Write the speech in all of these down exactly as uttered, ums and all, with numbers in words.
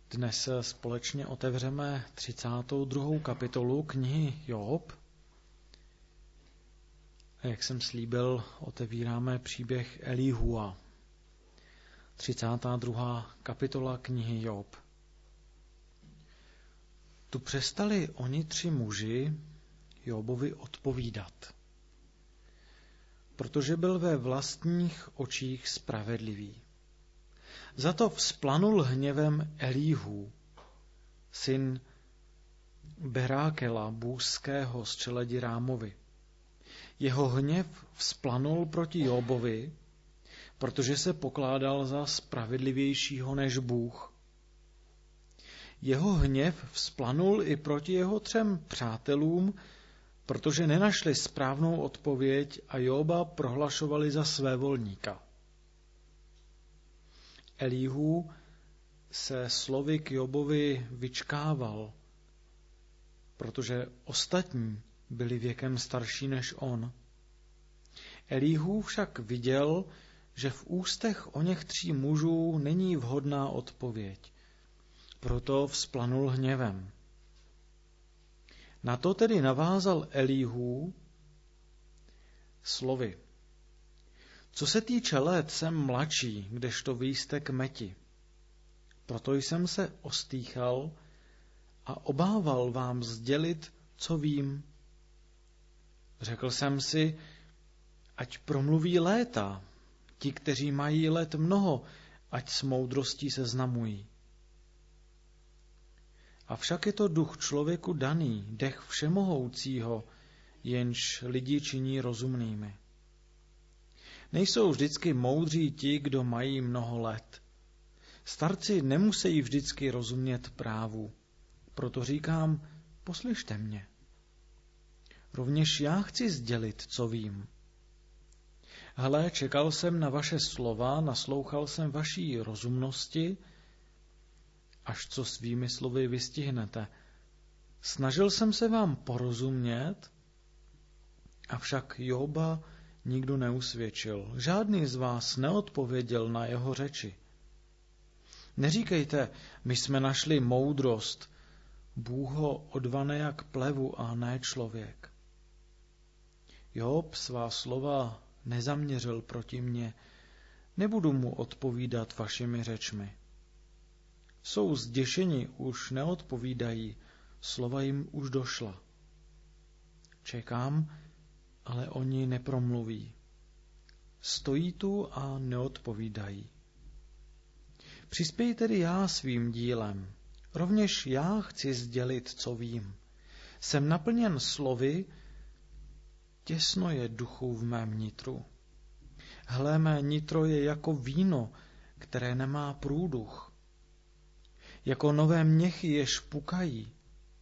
Dnes společně otevřeme třicátou druhou kapitolu knihy Job. A jak jsem slíbil, otevíráme příběh Elíhua. třicátá druhá kapitola knihy Job. Tu přestali oni tři muži Jobovi odpovídat, protože byl ve vlastních očích spravedlivý. Za to vzplanul hněvem Elíhu, syn Berákela, bůzského z čeledi Rámovi. Jeho hněv vzplanul proti Jobovi, protože se pokládal za spravedlivějšího než Bůh. Jeho hněv vzplanul i proti jeho třem přátelům, protože nenašli správnou odpověď a Joba prohlašovali za svévolníka. Elíhu se slovy k Jobovi vyčkával, protože ostatní byli věkem starší než on. Elíhu však viděl, že v ústech oněch tří mužů není vhodná odpověď, proto vzplanul hněvem. Na to tedy navázal Elíhu slovy: Co se týče let, jsem mladší, kdežto vy jste kmeti. Proto jsem se ostýchal a obával vám sdělit, co vím. Řekl jsem si, ať promluví léta, ti, kteří mají let mnoho, ať s moudrostí seznamují. Avšak je to duch člověku daný, dech všemohoucího, jenž lidi činí rozumnými. Nejsou vždycky moudří ti, kdo mají mnoho let. Starci nemusí vždycky rozumět právu. Proto říkám, poslyšte mě. Rovněž já chci sdělit, co vím. Hle, čekal jsem na vaše slova, naslouchal jsem vaší rozumnosti, až co svými slovy vystihnete. Snažil jsem se vám porozumět, avšak Joba nikdo neusvědčil. Žádný z vás neodpověděl na jeho řeči. Neříkejte, my jsme našli moudrost, Bůh ho odvane jak plevu a ne člověk. Job svá slova nezaměřil proti mně, nebudu mu odpovídat vašimi řečmi. Jsou zděšeni, už neodpovídají, slova jim už došla. Čekám, ale oni nepromluví. Stojí tu a neodpovídají. Přispěj tedy já svým dílem. Rovněž já chci sdělit, co vím. Jsem naplněn slovy, těsno je duchu v mém nitru. Hle, mé nitro je jako víno, které nemá průduch. Jako nové měchy, jež pukají.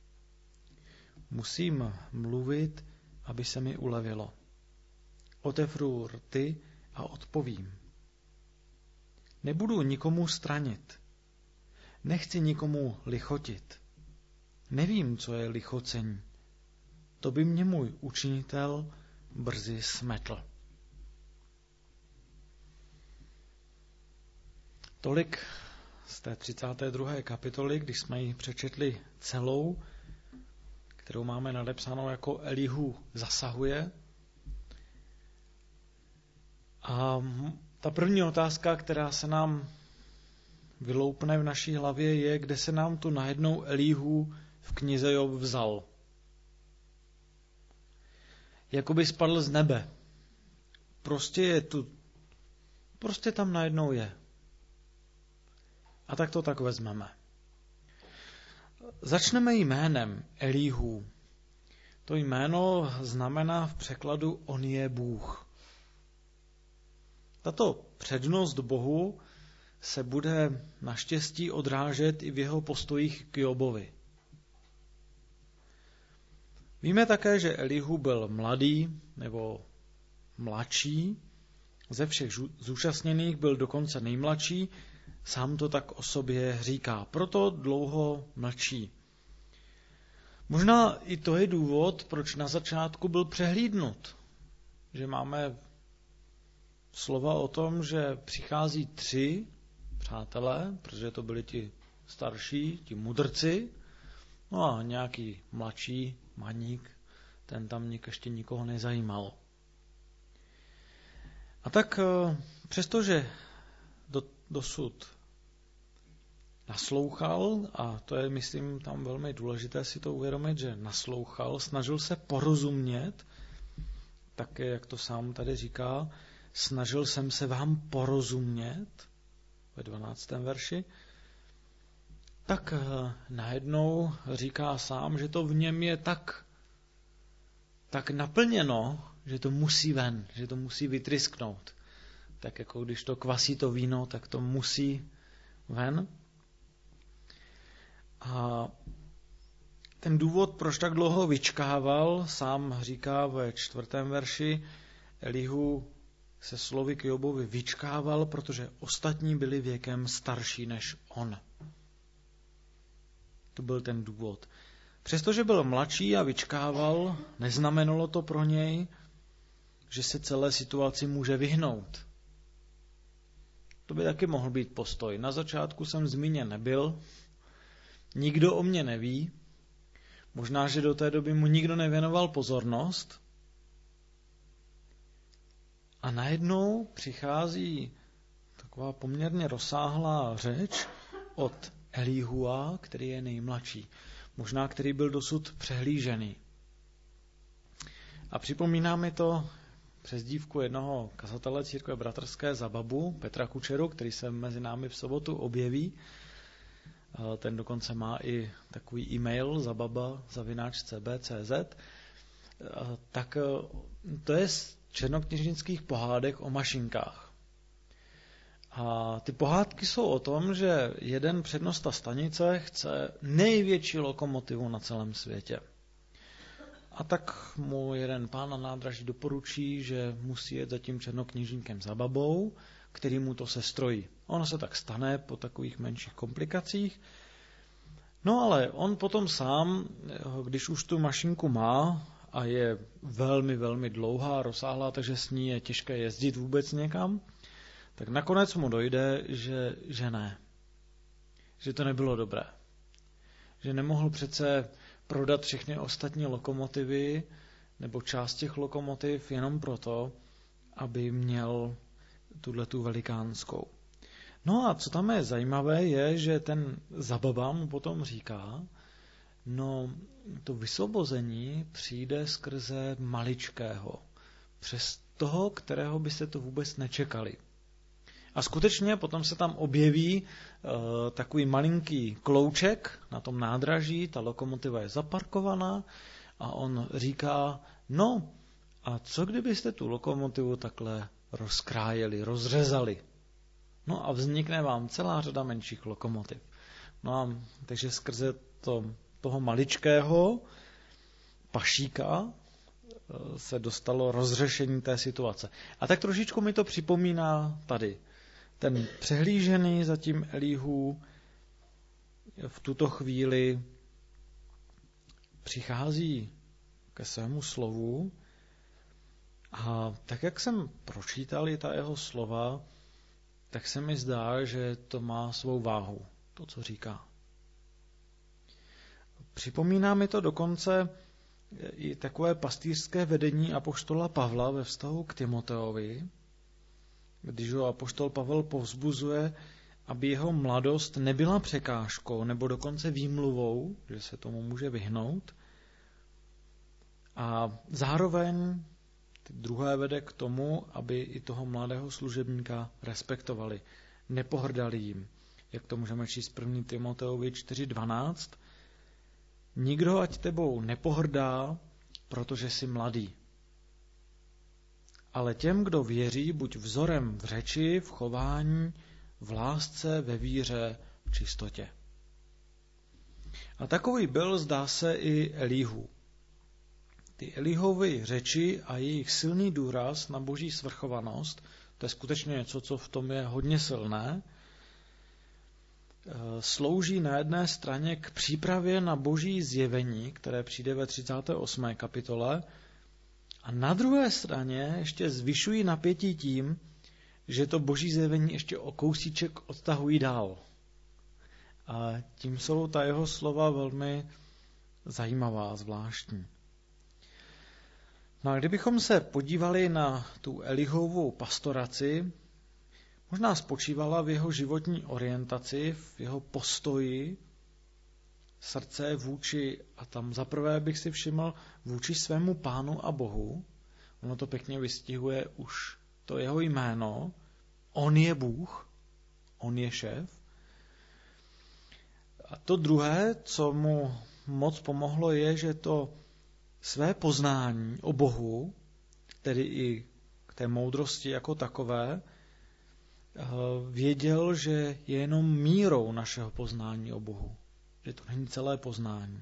Musím mluvit, aby se mi ulevilo. Otevřu rty a odpovím. Nebudu nikomu stranit. Nechci nikomu lichotit. Nevím, co je lichocení. To by mě můj učinitel brzy smetl. Tolik z té třicáté druhé kapitoly, když jsme ji přečetli celou, kterou máme nadepsanou jako Elíhu zasahuje. A ta první otázka, která se nám vyloupne v naší hlavě, je, kde se nám tu najednou Elíhu v knize Job vzal. Jakoby spadl z nebe. Prostě je tu, prostě tam najednou je. A tak to tak vezmeme. Začneme jménem Elíhu. To jméno znamená v překladu on je Bůh. Tato přednost Bohu se bude naštěstí odrážet i v jeho postojích k Jobovi. Víme také, že Elíhu byl mladý nebo mladší, ze všech zúčastněných byl dokonce nejmladší, sám to tak o sobě říká, proto dlouho mlčí. Možná i to je důvod, proč na začátku byl přehlídnut, že máme slova o tom, že přichází tři přátelé, protože to byli ti starší, ti mudrci, no a nějaký mladší maník, ten tam ještě nikoho nezajímal. A tak přestože do, dosud naslouchal, a to je, myslím, tam velmi důležité si to uvědomit, že naslouchal, snažil se porozumět, také, jak to sám tady říká, snažil jsem se vám porozumět, ve dvanáctém verši, tak najednou říká sám, že to v něm je tak, tak naplněno, že to musí ven, že to musí vytrysknout. Tak jako když to kvasí to víno, tak to musí ven. A ten důvod, proč tak dlouho vyčkával, sám říká ve čtvrtém verši, Elihu se slovy k Jobovi vyčkával, protože ostatní byli věkem starší než on. To byl ten důvod. Přestože byl mladší a vyčkával, neznamenalo to pro něj, že se celé situaci může vyhnout. To by taky mohl být postoj. Na začátku jsem zmíněn nebyl, nikdo o mě neví, možná, že do té doby mu nikdo nevěnoval pozornost a najednou přichází taková poměrně rozsáhlá řeč od Elihua, který je nejmladší, možná který byl dosud přehlížený. A připomíná mi to přezdívku jednoho kazatele církve bratrské za babu, Petra Kučeru, který se mezi námi v sobotu objeví. Ten dokonce má i takový e-mail zababa zavináč c b tečka c z. Tak to je z černokněžnických pohádek o mašinkách. A ty pohádky jsou o tom, že jeden přednosta stanice chce největší lokomotivu na celém světě. A tak mu jeden pán na nádraží doporučí, že musí jet za tím černokněžníkem za babou, který mu to sestrojí. Ono se tak stane po takových menších komplikacích. No ale on potom sám, když už tu mašinku má a je velmi, velmi dlouhá, rozsáhlá, takže s ní je těžké jezdit vůbec někam, tak nakonec mu dojde, že, že ne. Že to nebylo dobré. Že nemohl přece prodat všechny ostatní lokomotivy nebo část těch lokomotiv jenom proto, aby měl tuhletu velikánskou. No a co tam je zajímavé, je, že ten zababa mu potom říká, no to vysvobození přijde skrze maličkého, přes toho, kterého byste to vůbec nečekali. A skutečně potom se tam objeví uh, takový malinký klouček na tom nádraží, ta lokomotiva je zaparkovaná a on říká, no a co kdybyste tu lokomotivu takhle rozkrájeli, rozřezali? No a vznikne vám celá řada menších lokomotiv. No a takže skrze to, toho maličkého pašíka se dostalo rozřešení té situace. A tak trošičku mi to připomíná tady. Ten přehlížený zatím Elihu v tuto chvíli přichází ke svému slovu a tak, jak jsem pročítal i ta jeho slova, tak se mi zdá, že to má svou váhu, to, co říká. Připomíná mi to dokonce i takové pastýřské vedení apoštola Pavla ve vztahu k Timoteovi, když ho apoštol Pavel povzbuzuje, aby jeho mladost nebyla překážkou nebo dokonce výmluvou, že se tomu může vyhnout. A zároveň ty druhé vede k tomu, aby i toho mladého služebníka respektovali, nepohrdali jim. Jak to můžeme číst první Timoteovi čtyři dvanáct. Nikdo ať tebou nepohrdá, protože jsi mladý. Ale těm, kdo věří, buď vzorem v řeči, v chování, v lásce, ve víře, v čistotě. A takový byl, zdá se, i Elihu. Ty Elihovy řeči a jejich silný důraz na boží svrchovanost, to je skutečně něco, co v tom je hodně silné, slouží na jedné straně k přípravě na boží zjevení, které přijde ve třicáté osmé kapitole, a na druhé straně ještě zvyšují napětí tím, že to boží zjevení ještě o kousíček odtahují dál. A tím jsou ta jeho slova velmi zajímavá, zvláštní. No a kdybychom se podívali na tu Elihuovu pastoraci, možná spočívala v jeho životní orientaci, v jeho postoji, srdce vůči, a tam zaprvé bych si všiml, vůči svému Pánu a Bohu. Ono to pěkně vystihuje už to jeho jméno. On je Bůh, on je šéf. A to druhé, co mu moc pomohlo, je, že to své poznání o Bohu, tedy i k té moudrosti jako takové, věděl, že je jenom mírou našeho poznání o Bohu. Že to není celé poznání.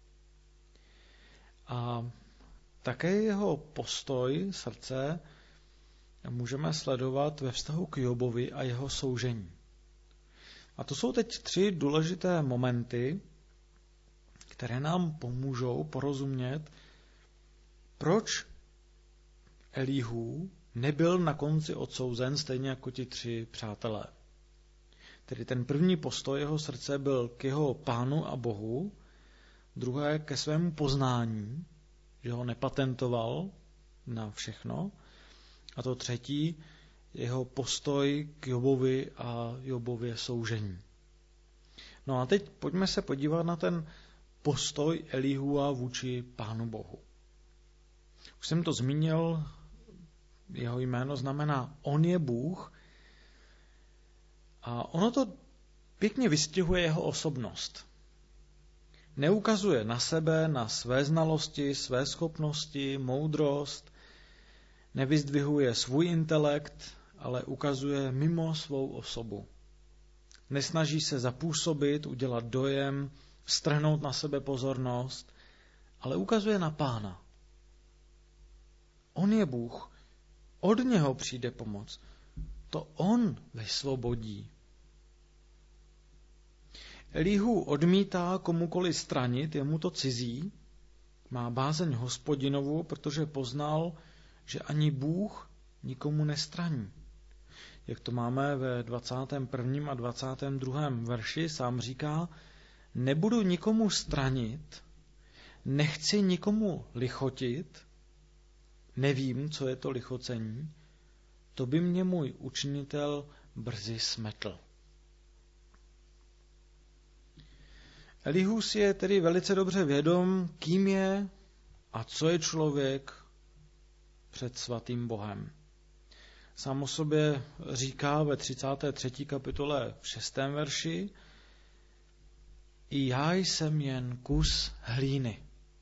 A také jeho postoj, srdce, můžeme sledovat ve vztahu k Jobovi a jeho soužení. A to jsou teď tři důležité momenty, které nám pomůžou porozumět, proč Elihu nebyl na konci odsouzen stejně jako ti tři přátelé. Tedy ten první postoj jeho srdce byl k jeho Pánu a Bohu, druhé ke svému poznání, že ho nepatentoval na všechno, a to třetí jeho postoj k Jobovi a Jobově soužení. No a teď pojďme se podívat na ten postoj Elihua vůči Pánu Bohu. Už jsem to zmínil, jeho jméno znamená on je Bůh a ono to pěkně vystihuje jeho osobnost. Neukazuje na sebe, na své znalosti, své schopnosti, moudrost, nevyzdvihuje svůj intelekt, ale ukazuje mimo svou osobu. Nesnaží se zapůsobit, udělat dojem, strhnout na sebe pozornost, ale ukazuje na Pána. On je Bůh, od něho přijde pomoc. To on vysvobodí. Elihu odmítá komukoliv stranit, je mu to cizí, má bázeň Hospodinovu, protože poznal, že ani Bůh nikomu nestraní. Jak to máme ve dvacátém prvním a dvacátém druhém verši, sám říká, nebudu nikomu stranit, nechci nikomu lichotit, nevím, co je to lichocení, to by mě můj učinitel brzy smetl. Elihu si je tedy velice dobře vědom, kým je a co je člověk před svatým Bohem. Sám o sobě říká ve třicáté třetí kapitole v šestém verši, i já jsem jen kus hlíny.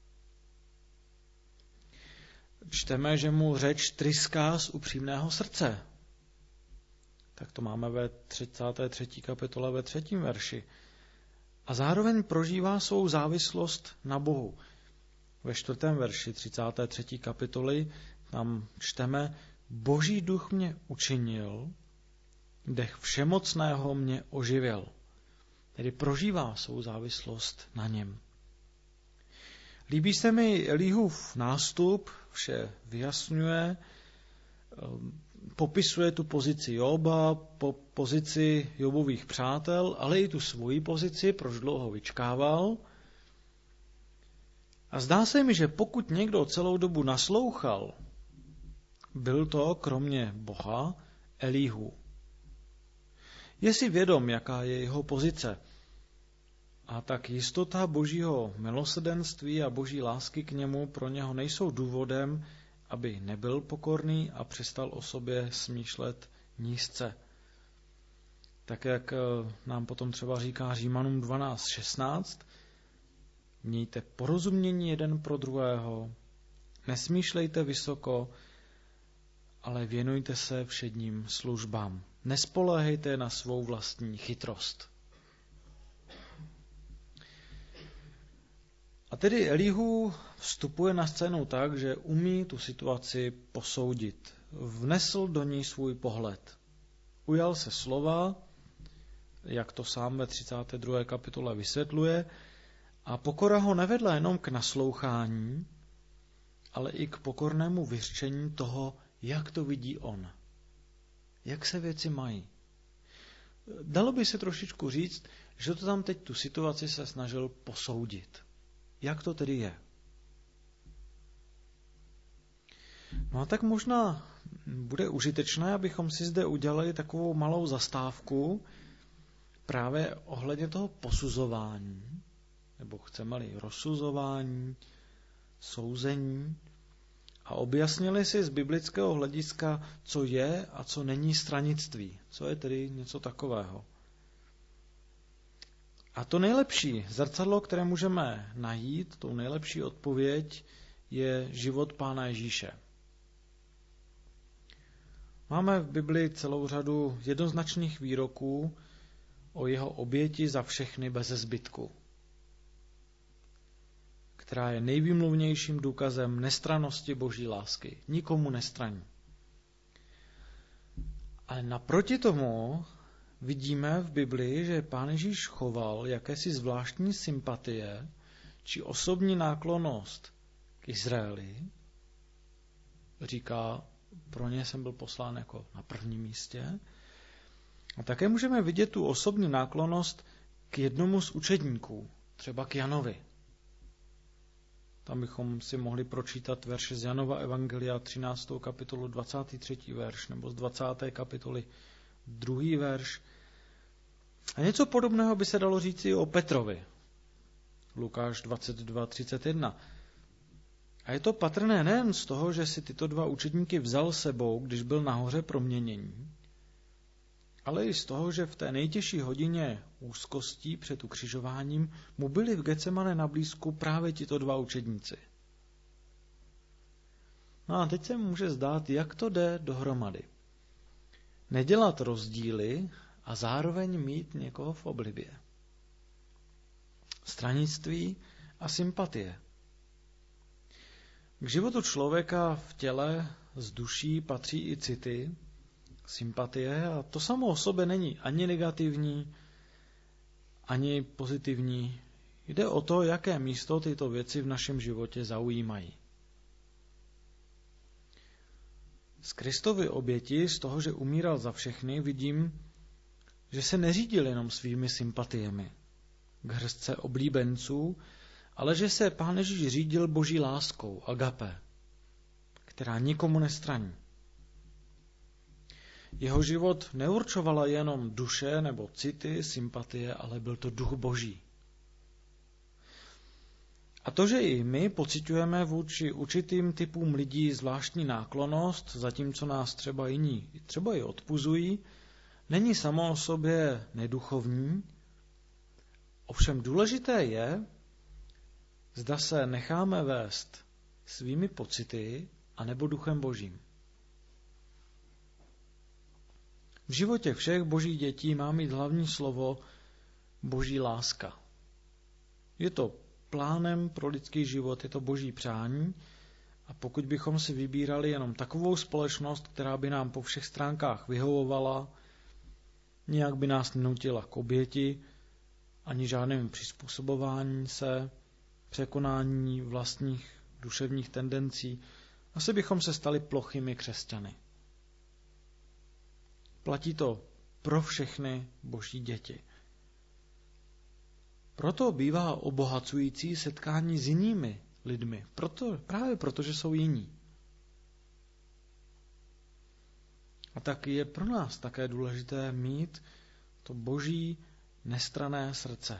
Čteme, že mu řeč tryská z upřímného srdce. Tak to máme ve třicáté třetí kapitole ve třetím verši. A zároveň prožívá svou závislost na Bohu. Ve čtvrtém verši třicáté třetí kapitoly tam čteme, Boží duch mě učinil, dech všemocného mě oživil. Tedy prožívá svou závislost na něm. Líbí se mi Elihův nástup, vše vyjasňuje, popisuje tu pozici Joba, po pozici Jobových přátel, ale i tu svoji pozici, proč dlouho vyčkával. A zdá se mi, že pokud někdo celou dobu naslouchal, byl to, kromě Boha, Elihu. Je si vědom, jaká je jeho pozice. A tak jistota Božího milosrdenství a Boží lásky k němu pro něho nejsou důvodem, aby nebyl pokorný a přestal o sobě smýšlet nízce. Tak jak nám potom třeba říká Římanům dvanáct šestnáct, mějte porozumění jeden pro druhého, nesmýšlejte vysoko, ale věnujte se všedním službám. Nespoléhejte na svou vlastní chytrost. A tedy Elihu vstupuje na scénu tak, že umí tu situaci posoudit. Vnesl do ní svůj pohled. Ujal se slova, jak to sám ve třicáté druhé kapitole vysvětluje, a pokora ho nevedla jenom k naslouchání, ale i k pokornému vyřčení toho, jak to vidí on. Jak se věci mají. Dalo by se trošičku říct, že to tam teď tu situaci se snažil posoudit. Jak to tedy je? No a tak možná bude užitečné, abychom si zde udělali takovou malou zastávku právě ohledně toho posuzování, nebo chceme-li rozsuzování, souzení, a objasnili si z biblického hlediska, co je a co není stranictví. Co je tedy něco takového. A to nejlepší zrcadlo, které můžeme najít, tou nejlepší odpověď, je život Pána Ježíše. Máme v Biblii celou řadu jednoznačných výroků o jeho oběti za všechny beze zbytku, která je nejvýmluvnějším důkazem nestrannosti Boží lásky. Nikomu nestraní. Ale naproti tomu vidíme v Biblii, že Pán Ježíš choval jakési zvláštní sympatie či osobní náklonnost k Izraeli. Říká, pro ně jsem byl poslán jako na prvním místě. A také můžeme vidět tu osobní náklonnost k jednomu z učedníků, třeba k Janovi. Tam bychom si mohli pročítat verše z Janova Evangelia třináctou kapitolu dvacátý třetí verš, nebo z dvacáté kapitoly druhý verš. A něco podobného by se dalo říct i o Petrovi. Lukáš dvacet dva třicet jedna. A je to patrné nejen z toho, že si tyto dva učedníky vzal sebou, když byl nahoře proměnění, ale i z toho, že v té nejtěžší hodině úzkostí před ukřižováním mu byli v Getsemane na blízku právě tito dva učedníci. No a teď se může zdát, jak to jde dohromady. Nedělat rozdíly a zároveň mít někoho v oblibě. Stranictví a sympatie. K životu člověka v těle z duší patří i city, sympatie, a to samo o sobě není ani negativní, ani pozitivní. Jde o to, jaké místo tyto věci v našem životě zaujímají. Z Kristovy oběti, z toho, že umíral za všechny, vidím, že se neřídil jenom svými sympatiemi k hrstce oblíbenců, ale že se Pán Ježíš řídil Boží láskou, agape, která nikomu nestraní. Jeho život neurčovala jenom duše nebo city, sympatie, ale byl to duch Boží. A to, že i my pociťujeme vůči určitým typům lidí zvláštní náklonnost, zatímco nás třeba jiní třeba i odpuzují, není samo o sobě neduchovní. Ovšem důležité je, zda se necháme vést svými pocity anebo duchem Božím. V životě všech Božích dětí má mít hlavní slovo Boží láska. Je to plánem pro lidský život, je to Boží přání, a pokud bychom si vybírali jenom takovou společnost, která by nám po všech stránkách vyhovovala, nijak by nás nenutila k oběti, ani žádným přizpůsobování se, překonání vlastních duševních tendencí, asi bychom se stali plochými křesťany. Platí to pro všechny Boží děti. Proto bývá obohacující setkání s jinými lidmi, proto, právě proto, že jsou jiní. A tak je pro nás také důležité mít to Boží nestranné srdce.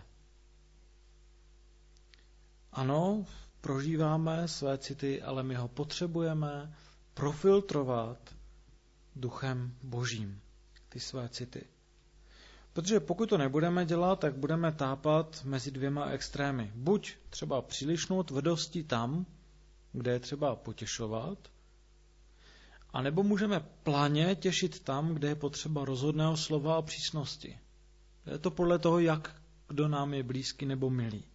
Ano, prožíváme své city, ale my ho potřebujeme profiltrovat duchem Božím, ty své city. Protože pokud to nebudeme dělat, tak budeme tápat mezi dvěma extrémy. Buď třeba přílišnou tvrdostí tam, kde je třeba potěšovat, anebo můžeme planě těšit tam, kde je potřeba rozhodného slova a přísnosti. Je to podle toho, jak kdo nám je blízký nebo milý.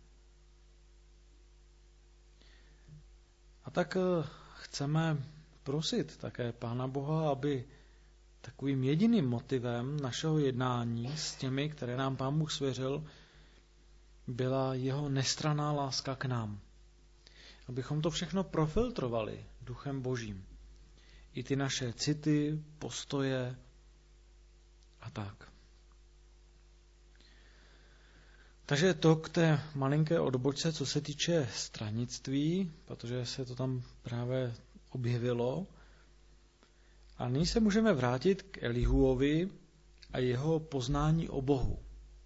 A tak chceme prosit také Pána Boha, aby takovým jediným motivem našeho jednání s těmi, které nám Pán Bůh svěřil, byla jeho nestranná láska k nám. Abychom to všechno profiltrovali duchem Božím. I ty naše city, postoje a tak. Takže to k té malinké odbočce, co se týče stranictví, protože se to tam právě objevilo. A nyní se můžeme vrátit k Elihuovi a jeho poznání o Bohu.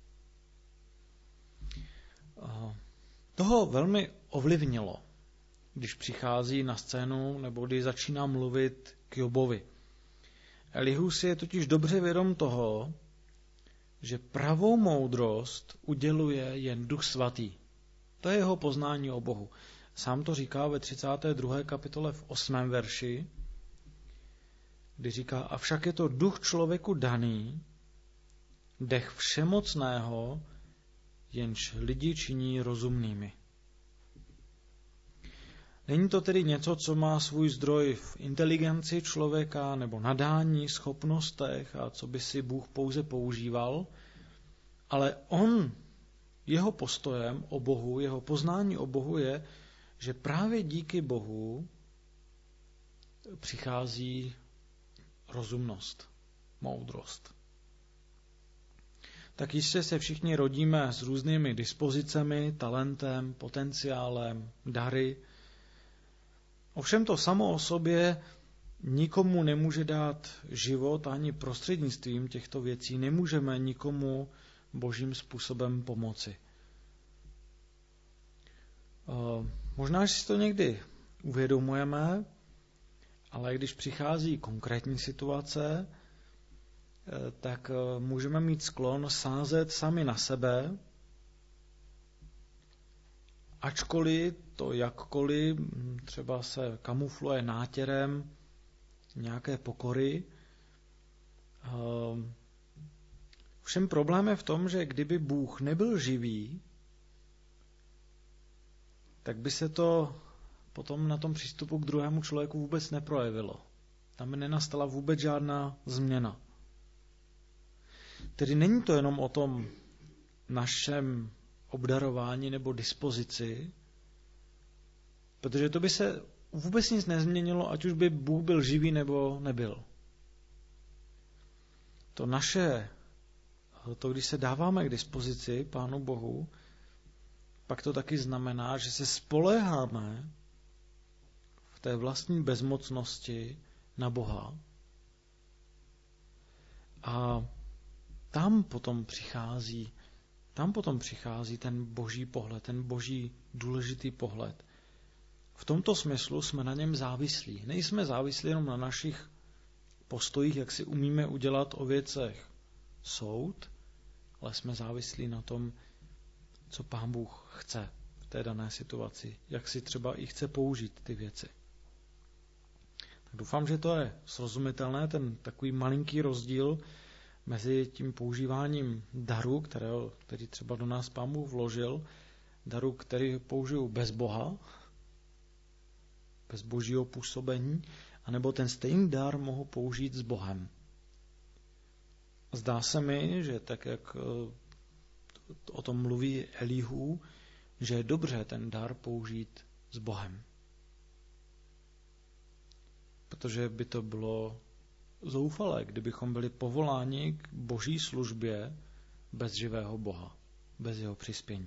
Toho velmi ovlivnilo, když přichází na scénu nebo když začíná mluvit k Jobovi. Elihu si je totiž dobře vědom toho, že pravou moudrost uděluje jen Duch Svatý. To je jeho poznání o Bohu. Sám to říká ve třicáté druhé kapitole v osmém verši, kdy říká, avšak je to duch člověku daný, dech všemocného, jenž lidi činí rozumnými. Není to tedy něco, co má svůj zdroj v inteligenci člověka nebo nadání, schopnostech a co by si Bůh pouze používal, ale on, jeho postojem o Bohu, jeho poznání o Bohu je, že právě díky Bohu přichází rozumnost, moudrost. Tak jistě se všichni rodíme s různými dispozicemi, talentem, potenciálem, dary. Ovšem to samo o sobě nikomu nemůže dát život ani prostřednictvím těchto věcí. Nemůžeme nikomu božím způsobem pomoci. Možná, že si to někdy uvědomujeme, ale když přichází konkrétní situace, tak můžeme mít sklon sázet sami na sebe, ačkoliv to jakkoliv třeba se kamufluje nátěrem nějaké pokory. Všem problém je v tom, že kdyby Bůh nebyl živý, tak by se to potom na tom přístupu k druhému člověku vůbec neprojevilo. Tam by nenastala vůbec žádná změna. Tedy není to jenom o tom našem obdarování nebo dispozici, protože to by se vůbec nic nezměnilo, ať už by Bůh byl živý nebo nebyl. To naše, to když se dáváme k dispozici Pánu Bohu, pak to taky znamená, že se spoléháme v té vlastní bezmocnosti na Boha. A tam potom přichází, tam potom přichází ten boží pohled, ten boží důležitý pohled. V tomto smyslu jsme na něm závislí. Nejsme závislí jenom na našich postojích, jak si umíme udělat o věcech soud, ale jsme závislí na tom, co Pán Bůh chce v té dané situaci, jak si třeba i chce použít ty věci. Tak doufám, že to je srozumitelné, ten takový malinký rozdíl mezi tím používáním daru, kterého, který třeba do nás Pán Bůh vložil, daru, který použiju bez Boha, bez božího působení, anebo ten stejný dar mohu použít s Bohem. Zdá se mi, že tak, jak o tom mluví Elihu, že je dobře ten dar použít s Bohem. Protože by to bylo zoufalé, kdybychom byli povoláni k boží službě bez živého Boha, bez jeho přispění.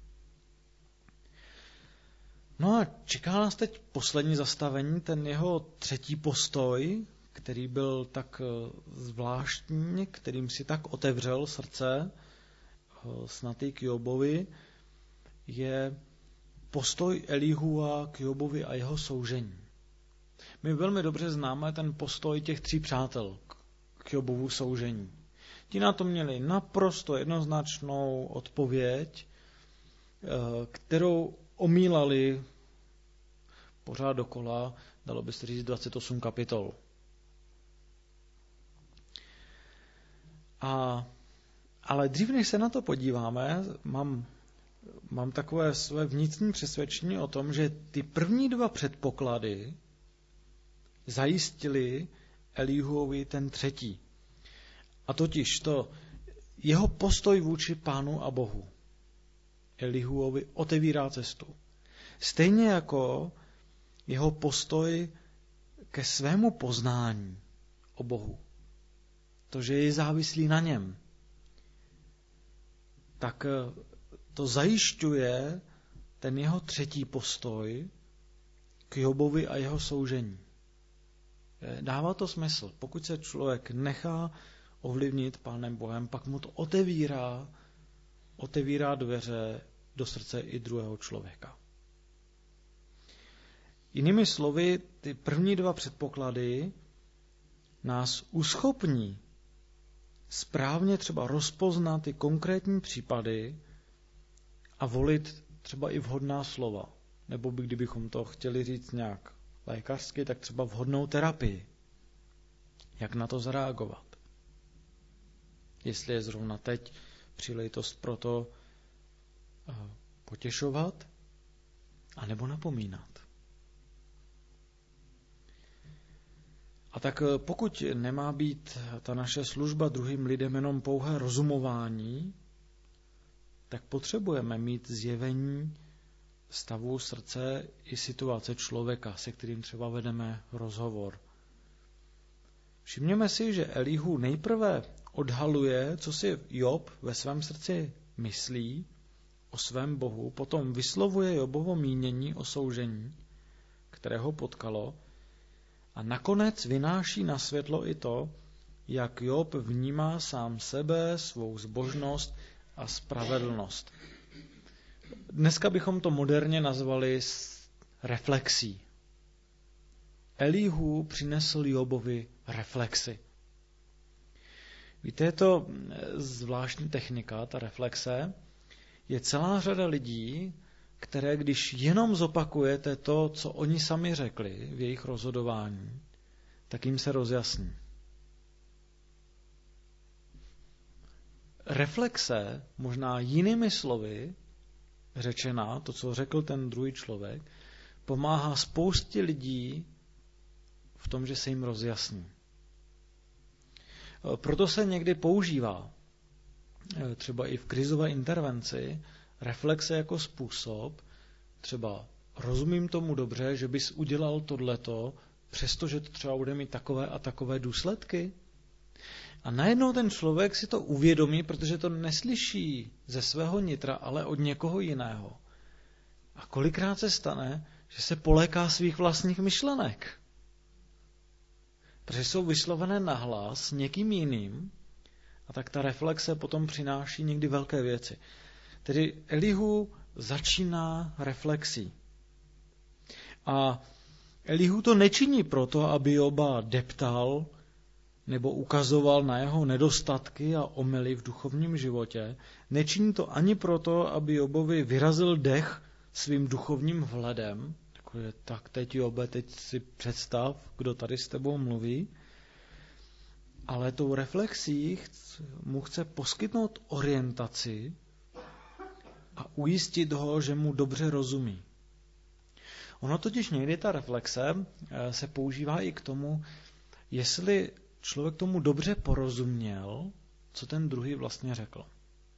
No a čeká nás teď poslední zastavení, ten jeho třetí postoj, který byl tak zvláštní, kterým si tak otevřel srdce, snad i k Jobovi, je postoj Elihua k Jobovi a jeho soužení. My velmi dobře známe ten postoj těch tří přátel k Jobovu soužení. Ti na to měli naprosto jednoznačnou odpověď, kterou omílali pořád dokola, dalo by se říct dvacet osm kapitol. A, ale dřív, než se na to podíváme, mám, mám takové své vnitřní přesvědčení o tom, že ty první dva předpoklady zajistili Elihuovi ten třetí. A totiž to jeho postoj vůči Pánu a Bohu Elihuovi otevírá cestu. Stejně jako jeho postoj ke svému poznání o Bohu. To, že je závislý na něm. Tak to zajišťuje ten jeho třetí postoj k Jobovi a jeho soužení. Dává to smysl. Pokud se člověk nechá ovlivnit Pánem Bohem, pak mu to otevírá, otevírá dveře do srdce i druhého člověka. Jinými slovy, ty první dva předpoklady nás uschopní správně třeba rozpoznat ty konkrétní případy a volit třeba i vhodná slova. Nebo by, kdybychom to chtěli říct nějak lékařsky, tak třeba vhodnou terapii. Jak na to zareagovat? Jestli je zrovna teď příležitost pro to potěšovat, anebo napomínat. A tak pokud nemá být ta naše služba druhým lidem jenom pouhé rozumování, tak potřebujeme mít zjevení stavu srdce i situace člověka, se kterým třeba vedeme rozhovor. Všimněme si, že Elihu nejprve odhaluje, co si Job ve svém srdci myslí o svém Bohu, potom vyslovuje Jobovo mínění o soužení, které ho potkalo, a nakonec vynáší na světlo i to, jak Job vnímá sám sebe, svou zbožnost a spravedlnost. Dneska bychom to moderně nazvali reflexí. Elihu přinesl Jobovi reflexy. Víte, je to zvláštní technika, ta reflexe. Je celá řada lidí, které když jenom zopakujete to, co oni sami řekli v jejich rozhodování, tak jim se rozjasní. Reflexe, možná jinými slovy řečená, to, co řekl ten druhý člověk, pomáhá spoustě lidí v tom, že se jim rozjasní. Proto se někdy používá, třeba i v krizové intervenci, reflexe jako způsob, třeba rozumím tomu dobře, že bys udělal tohleto, přestože to třeba bude mít takové a takové důsledky. A najednou ten člověk si to uvědomí, protože to neslyší ze svého nitra, ale od někoho jiného. A kolikrát se stane, že se poléká svých vlastních myšlenek. Protože jsou vyslovené nahlas někým jiným, a tak ta reflexe potom přináší někdy velké věci. Tedy Elihu začíná reflexí. A Elihu to nečiní proto, aby Joba deptal nebo ukazoval na jeho nedostatky a omyly v duchovním životě. Nečiní to ani proto, aby Jobovi vyrazil dech svým duchovním vhledem. Takové, tak teď Jobe, teď si představ, kdo tady s tebou mluví. Ale tou reflexí mu chce poskytnout orientaci a ujistit ho, že mu dobře rozumí. Ono totiž někdy ta reflexe se používá i k tomu, jestli člověk tomu dobře porozuměl, co ten druhý vlastně řekl.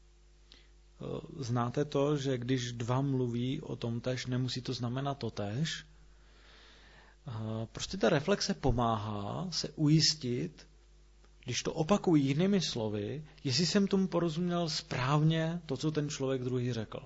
Znáte to, že když dva mluví o tom též, nemusí to znamenat to též. Prostě ta reflexe pomáhá se ujistit, když to opakuji jinými slovy, jestli jsem tomu porozuměl správně to, co ten člověk druhý řekl.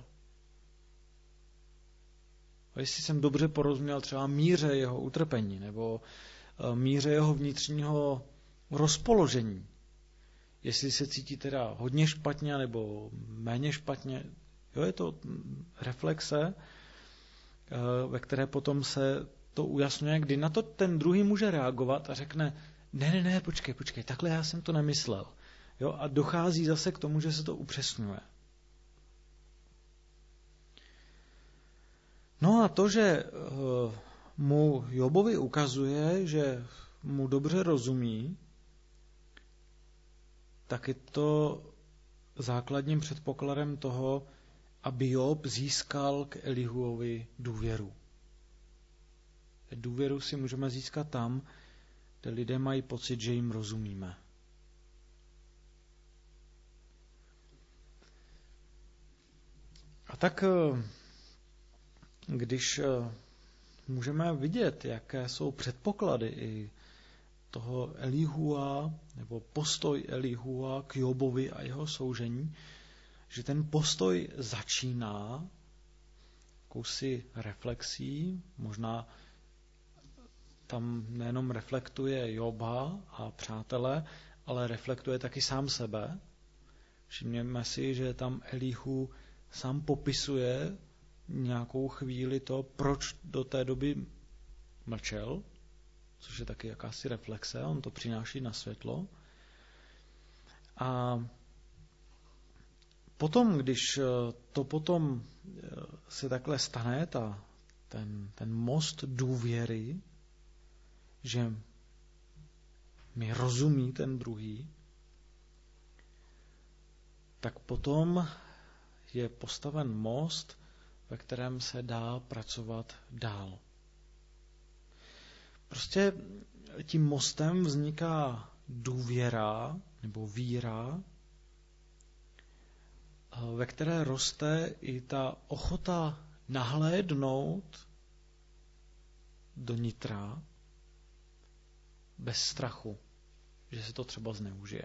A jestli jsem dobře porozuměl třeba míře jeho utrpení nebo míře jeho vnitřního rozpoložení. Jestli se cítí teda hodně špatně nebo méně špatně. Jo, je to reflexe, ve které potom se to ujasňuje, kdy na to ten druhý může reagovat a řekne, ne, ne, ne, počkej, počkej, takhle já jsem to nemyslel. Jo, a dochází zase k tomu, že se to upřesňuje. No a to, že mu Jobovi ukazuje, že mu dobře rozumí, tak je to základním předpokladem toho, aby Job získal k Elihuovi důvěru. Důvěru si můžeme získat tam, kde lidé mají pocit, že jim rozumíme. A tak, když můžeme vidět, jaké jsou předpoklady i toho Elihua, nebo postoj Elihua k Jobovi a jeho soužení, že ten postoj začíná jakousi reflexí, možná tam nejenom reflektuje Joba a přátele, ale reflektuje taky sám sebe. Všimněme si, že tam Elihu sám popisuje nějakou chvíli to, proč do té doby mlčel, což je taky jakási reflexe, on to přináší na světlo. A potom, když to potom se takhle stane, ta, ten, ten most důvěry, že mi rozumí ten druhý, tak potom je postaven most, ve kterém se dá pracovat dál. Prostě tím mostem vzniká důvěra nebo víra, ve které roste i ta ochota nahlédnout do nitra bez strachu, že se to třeba zneužije.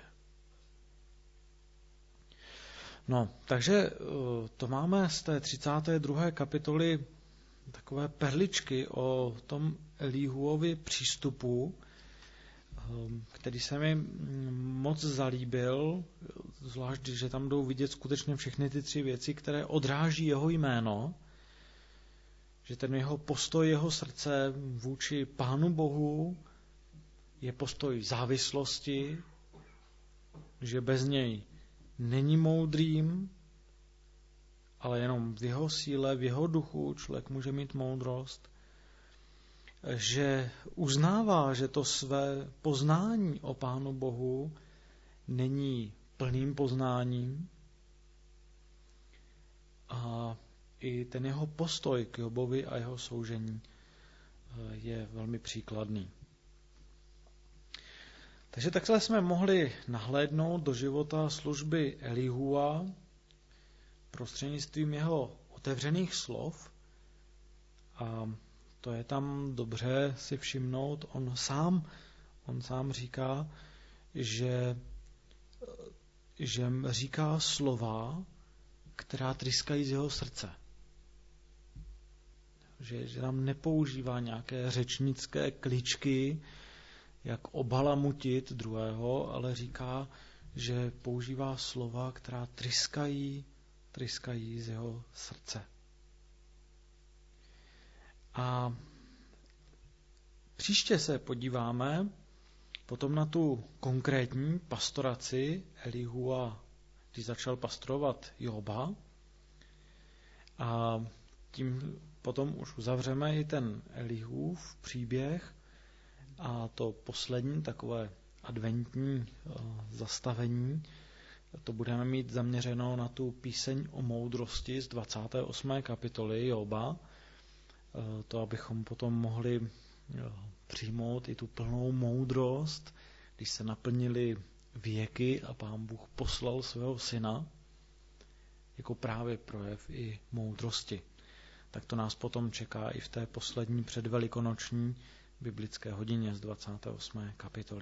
No, takže to máme z té třicáté druhé kapitoly takové perličky o tom Elihuovi přístupu, který se mi moc zalíbil, zvlášť, že tam jdou vidět skutečně všechny ty tři věci, které odráží jeho jméno, že ten jeho postoj, jeho srdce vůči Pánu Bohu je postoj závislosti, že bez něj není moudrým, ale jenom v jeho síle, v jeho duchu člověk může mít moudrost, že uznává, že to své poznání o Pánu Bohu není plným poznáním a i ten jeho postoj k Jobovi a jeho soužení je velmi příkladný. Takže takhle jsme mohli nahlédnout do života služby Elihua prostřednictvím jeho otevřených slov a to je tam dobře si všimnout. On sám, on sám říká, že, že říká slova, která tryskají z jeho srdce. Že, že tam nepoužívá nějaké řečnické kličky, jak obalamutit druhého, ale říká, že používá slova, která tryskají, tryskají z jeho srdce. A příště se podíváme potom na tu konkrétní pastoraci Elihua, když začal pastorovat Joba. A tím potom už uzavřeme i ten Elihuův příběh a to poslední takové adventní zastavení, to budeme mít zaměřeno na tu píseň o moudrosti z dvacáté osmé kapitoly Joba, to abychom potom mohli přijmout i tu plnou moudrost, když se naplnily věky a Pán Bůh poslal svého syna jako právě projev i moudrosti. Tak to nás potom čeká i v té poslední předvelikonoční biblické hodině z dvacáté osmé kapitoly.